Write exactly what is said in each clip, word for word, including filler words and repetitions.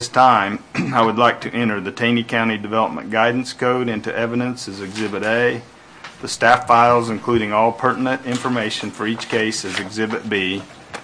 time, I would like to enter the Taney County Development Guidance Code into evidence as Exhibit A, the staff files including all pertinent information for each case as Exhibit B.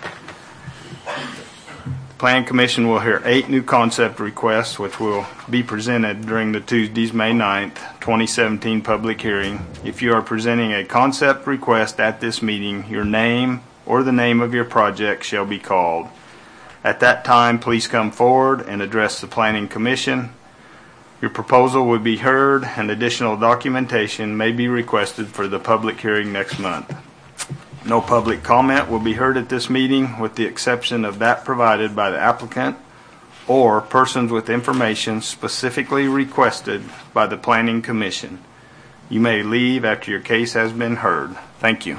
The Plan Commission will hear eight new concept requests which will be presented during the Tuesday's May ninth, twenty seventeen public hearing. If you are presenting a concept request at this meeting, your name or the name of your project shall be called. At that time, please come forward and address the Planning Commission. Your proposal will be heard and additional documentation may be requested for the public hearing next month. No public comment will be heard at this meeting with the exception of that provided by the applicant or persons with information specifically requested by the Planning Commission. You may leave after your case has been heard. Thank you.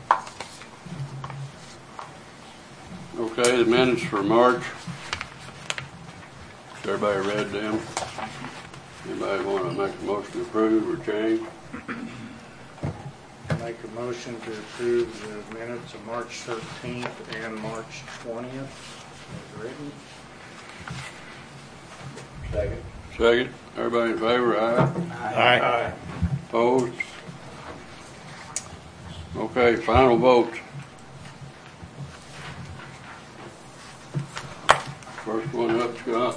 Okay, the minutes for March. Everybody read them? Anybody want to make a motion to approve or change? Make a motion to approve the minutes of March thirteenth and March twentieth as written. Second. Second. Everybody in favor? Aye. Aye. Aye. Opposed? Okay, final vote. First one up, Scott.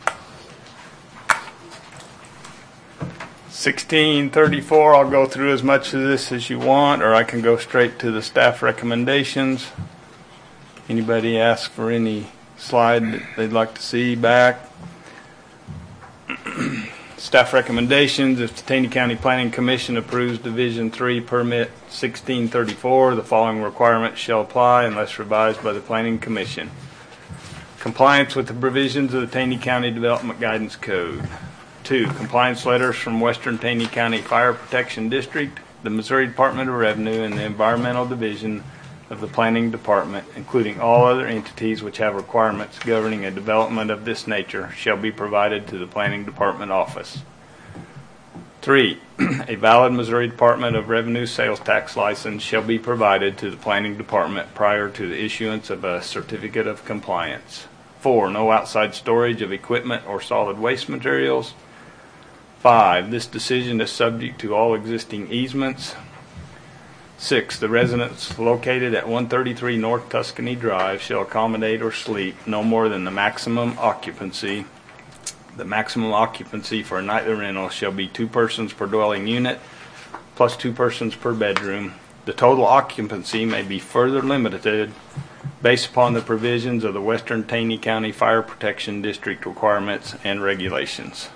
sixteen thirty-four, I'll go through as much of this as you want, or I can go straight to the staff recommendations. Anybody ask for any slide that they'd like to see back? Staff recommendations. If the Taney County Planning Commission approves Division three Permit sixteen thirty-four, the following requirements shall apply unless revised by the Planning Commission. Compliance with the provisions of the Taney County Development Guidance Code. Two, compliance letters from Western Taney County Fire Protection District, the Missouri Department of Revenue, and the Environmental Division of the Planning Department, including all other entities which have requirements governing a development of this nature, shall be provided to the Planning Department office. Three, a valid Missouri Department of Revenue sales tax license shall be provided to the Planning Department prior to the issuance of a certificate of compliance. Four, no outside storage of equipment or solid waste materials. Five, this decision is subject to all existing easements. Six, the residence located at one thirty-three North Tuscany Drive shall accommodate or sleep no more than the maximum occupancy. The maximum occupancy for a nightly rental shall be two persons per dwelling unit plus two persons per bedroom. The total occupancy may be further limited based upon the provisions of the Western Taney County Fire Protection District requirements and regulations.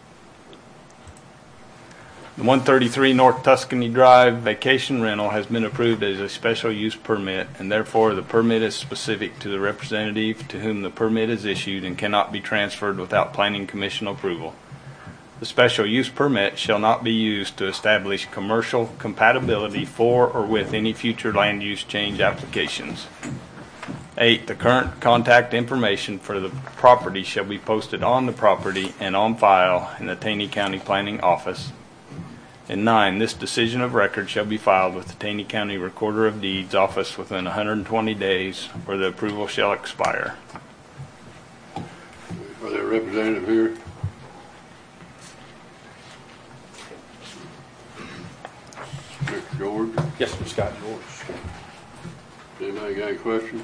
The one thirty-three North Tuscany Drive vacation rental has been approved as a special use permit, and therefore the permit is specific to the representative to whom the permit is issued and cannot be transferred without Planning Commission approval. The special use permit shall not be used to establish commercial compatibility for or with any future land use change applications. Eight, the current contact information for the property shall be posted on the property and on file in the Taney County Planning Office. And nine, this decision of record shall be filed with the Taney County Recorder of Deeds office within one hundred twenty days, or the approval shall expire. Are there a representative here? Mister George? Yes, Mister Scott George. Anybody got any questions?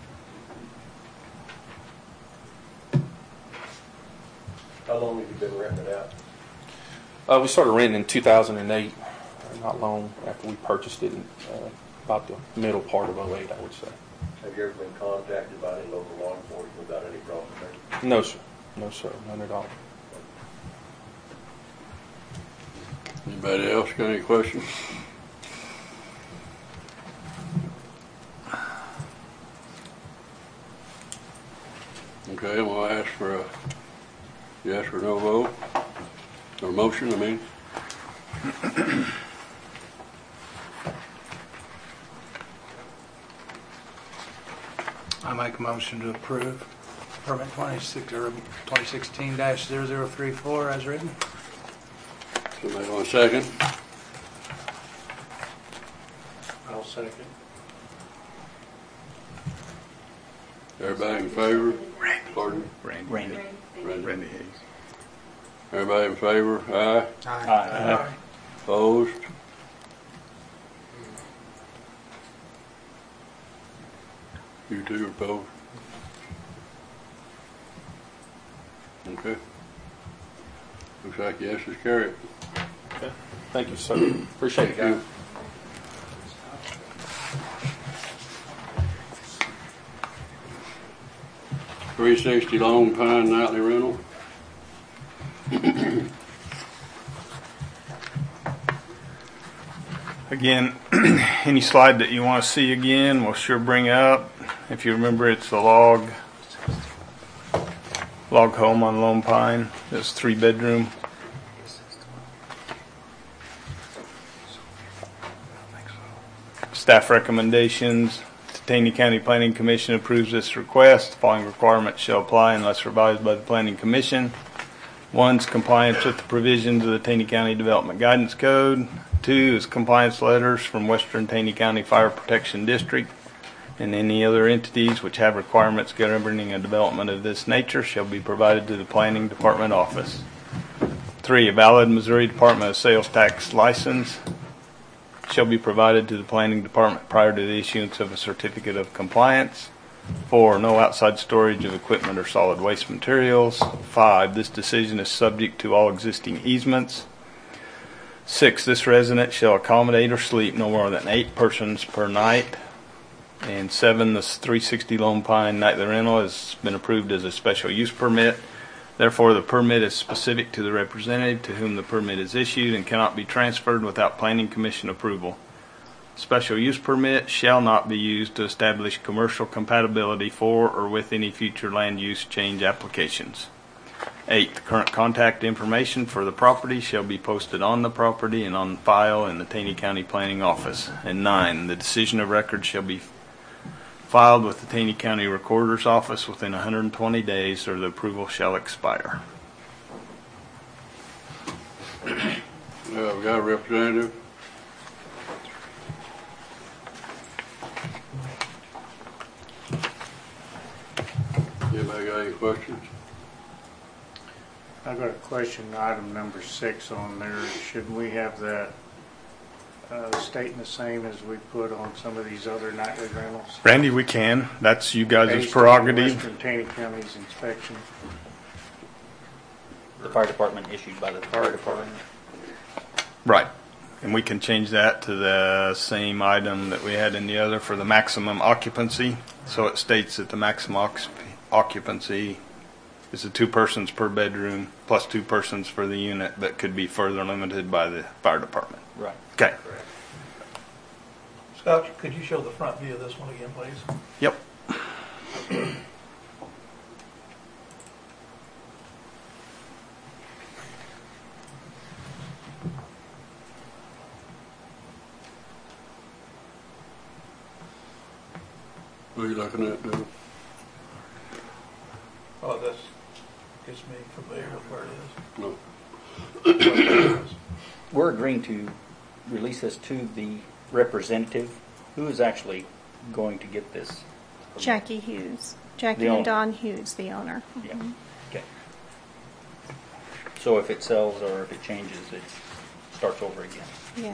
How long have you been renting it out? Uh, we started renting in two thousand eight, not long after we purchased it, in, uh, about the middle part of oh eight, I would say. Have you ever been contacted by any local law enforcement about any problem there? No, sir. No, sir. None at all. Anybody else got any questions? Okay, I'm going to ask for a yes or no vote. Or motion, I mean. I make a motion to approve permit twenty-six or twenty sixteen dash zero zero three four as written. Somebody want a second? I'll second. Everybody in favor? Randy. Pardon? Randy. Randy. Randy. Randy Hayes. Everybody in favor? Aye. Aye. Opposed? You two are opposed? Okay. Looks like yes is carried. Okay. Thank you, sir. Appreciate it, Thank guys. you. Three sixty Long Pine Nightly Rental. Again, any slide that you want to see again, we'll sure bring up. If you remember, it's the log log home on Lone Pine. It's three bedroom. Staff recommendations. The Taney County Planning Commission approves this request. The following requirements shall apply unless revised by the Planning Commission. One is compliance with the provisions of the Taney County Development Guidance Code. Two is compliance letters from Western Taney County Fire Protection District and any other entities which have requirements governing a development of this nature shall be provided to the Planning Department office. Three, a valid Missouri Department of Sales Tax license shall be provided to the Planning Department prior to the issuance of a certificate of compliance. Four, no outside storage of equipment or solid waste materials. Five, this decision is subject to all existing easements. Six, this resident shall accommodate or sleep no more than eight persons per night. And seven, this three sixty Lone Pine nightly rental has been approved as a special use permit. Therefore, the permit is specific to the representative to whom the permit is issued and cannot be transferred without Planning Commission approval. Special use permit shall not be used to establish commercial compatibility for or with any future land use change applications. Eight, the current contact information for the property shall be posted on the property and on file in the Taney County Planning Office. And nine, the decision of record shall be filed with the Taney County Recorder's Office within one hundred twenty days or the approval shall expire. Uh, we got a representative. Anybody got any questions? I've got a question, item number six on there. Should we have that uh, stating the same as we put on some of these other nightly rentals? Randy, we can. That's you guys' Based on prerogative. Western Taney County's inspection. The fire department issued by the fire department. Right. And we can change that to the same item that we had in the other for the maximum occupancy. So it states that the maximum occ- occupancy is the two persons per bedroom plus two persons for the unit, but could be further limited by the fire department. Right. Okay. Scott, could you show the front view of this one again, please? Yep. What are you looking at, Bill? Oh, this gets me familiar with where it is. No. We're agreeing to release this to the representative. Who is actually going to get this? Jackie Hughes. Jackie The owner. and Don Hughes, the owner. Yeah. Mhm. Okay. So if it sells or if it changes, it starts over again. Yes.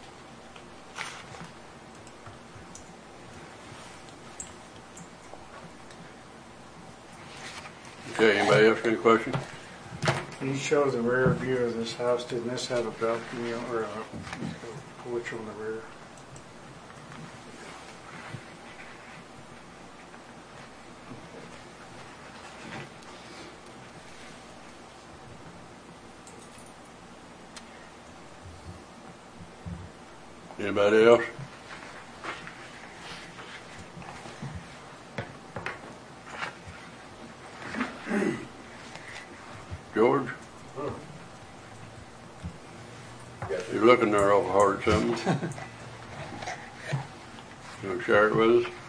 Okay, anybody else got any questions? Can you show the rear view of this house? Didn't this have a balcony or a porch on the rear? Anybody else? George? You're looking there awful hard at something. You want to share it with us?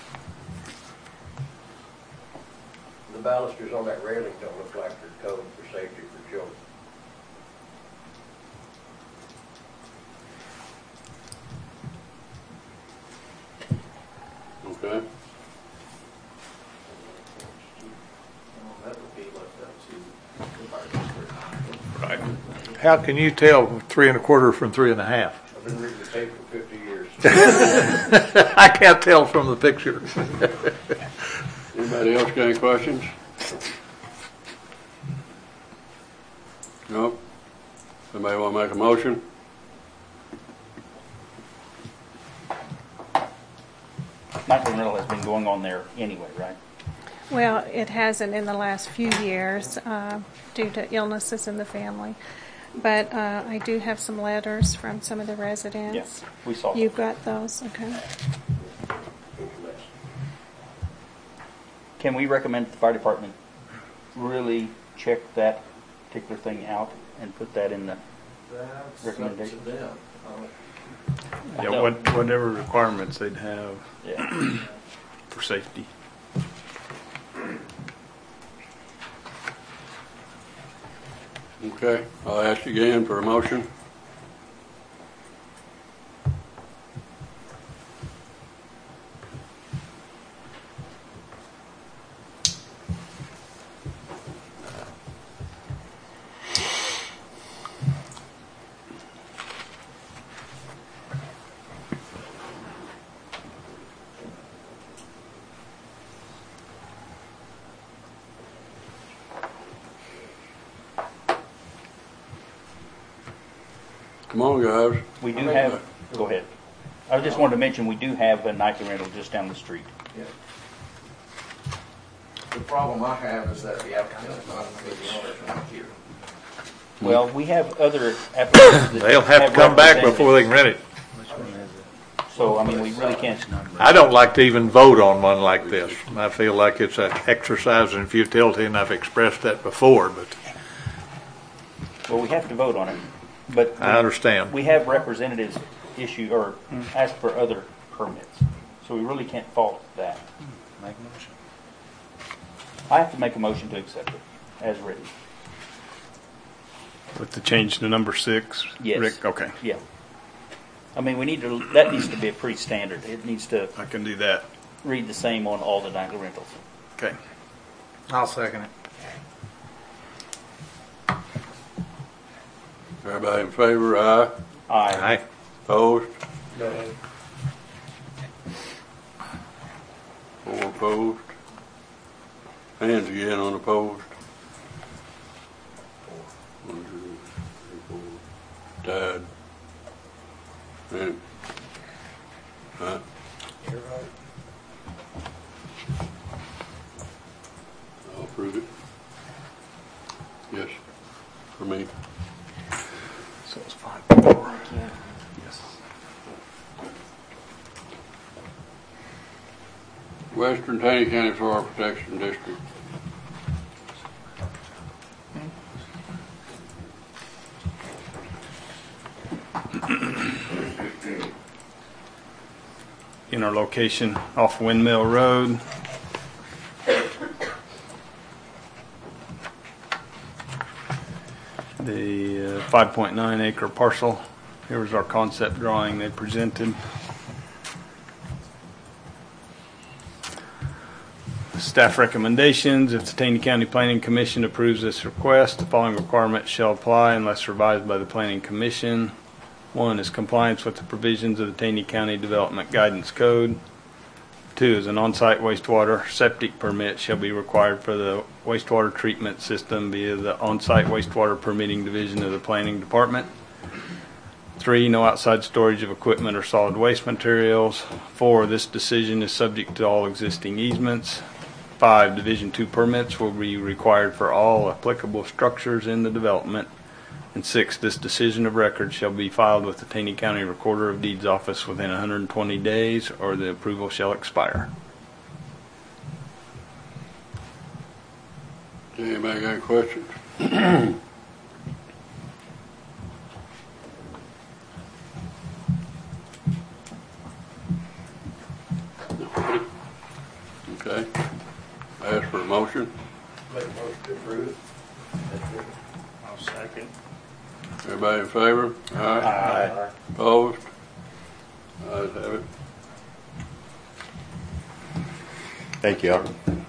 The balusters on that railing don't look like they're code for safety for children. Okay. how can you tell three and a quarter from three and a half? I've been reading the tape for fifty years. I can't tell from the picture. Anybody else got any questions? Nope. Somebody want to make a motion? Nightly rental has been going on there anyway, right? Well, it hasn't in the last few years uh, due to illnesses in the family. But uh, I do have some letters from some of the residents. Yes, we saw You've that. got those, okay. Can we recommend that the fire department really check that particular thing out and put that in the That's recommendation? up to them. Yeah, No. what, whatever requirements they'd have Yeah. for safety. Okay, I'll ask again for a motion. Come on, guys. We do have, go ahead. I just wanted to mention, we do have a nightly rental just down the street. Yeah. The problem I have is that the applicant is not the owner not here. Well, we have other applicants that They'll have to come back representatives. before they can rent it. So, I mean, we really can't, I don't like to even vote on one like this. I feel like it's an exercise in futility, and I've expressed that before, but well, we have to vote on it. But I understand. we have representatives issue or ask for other permits. So we really can't fault that. Make a motion. I have to make a motion to accept it as written. With the change to number six? Yes. Rick, okay. Yeah. I mean, we need to, that needs to be a pretty standard. It needs to I can do that. read the same on all the nightly rentals. Okay. I'll second it. Everybody in favor, aye. Aye. Aye. Opposed? No. Four opposed. Hands again on opposed. One, two, three, four. Tied. And, huh? You're right. I'll approve it. Yes, for me. So it's five, four. Yes. Western Taney County Fire Protection District. In our location off Windmill Road. The uh, five point nine acre parcel. Here was our concept drawing they presented. Staff recommendations: if the Taney County Planning Commission approves this request, the following requirements shall apply unless revised by the Planning Commission. One is compliance with the provisions of the Taney County Development Guidance Code. Two is an on-site wastewater septic permit shall be required for the wastewater treatment system via the on-site wastewater permitting division of the Planning Department. Three, no outside storage of equipment or solid waste materials. Four, this decision is subject to all existing easements. Five, Division Two permits will be required for all applicable structures in the development. And six, this decision of record shall be filed with the Taney County Recorder of Deeds office within one hundred twenty days, or the approval shall expire. Anybody got any questions? Okay. Ask for a motion. Make a motion to approve. That's written. I'll second. Everybody in favor? Aye. Aye. Opposed? Ayes have it. Thank you.